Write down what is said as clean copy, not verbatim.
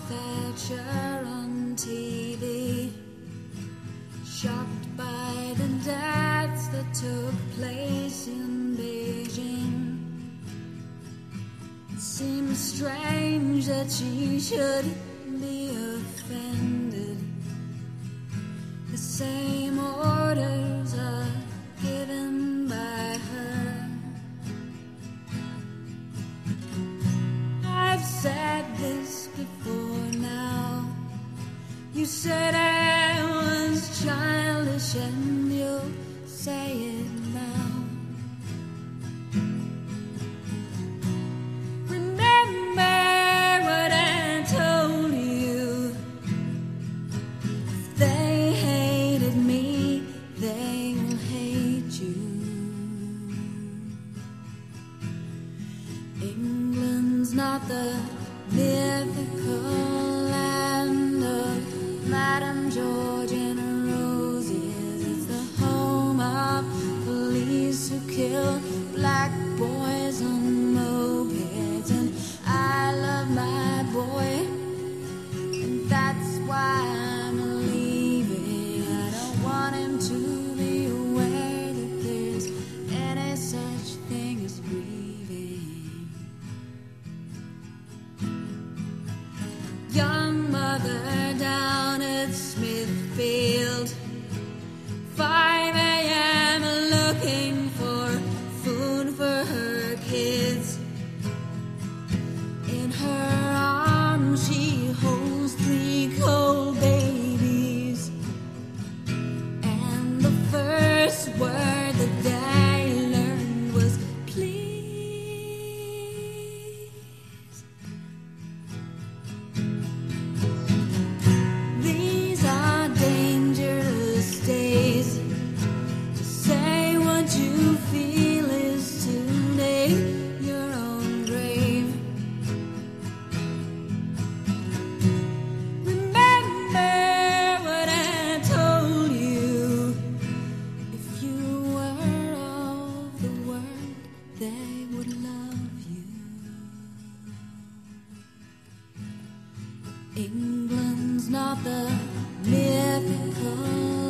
Thatcher on TV, shocked by the deaths that took place in Beijing. It seems strange that she should be offended. The same orders are given by her. I've said this before now. You said I was childish, and you'll say it now. Remember what I told you. If they hated me, they will hate you. England's not the mythical land of Madame George and Roses. It's the home of police who kill black boys on mopeds. And I love my boy, and that's why I'm leaving. I don't want him to be aware that there's any such thing as grieving. Young mother down at Smithfield, 5 a.m. looking for food for her kids. In her arms she holds 3 cold babies, and the first word that I learned was please. These are dangerous days. To say what you feel is to dig your own grave. Remember what I told you. If you were of the world, they would love you. England's not the mythical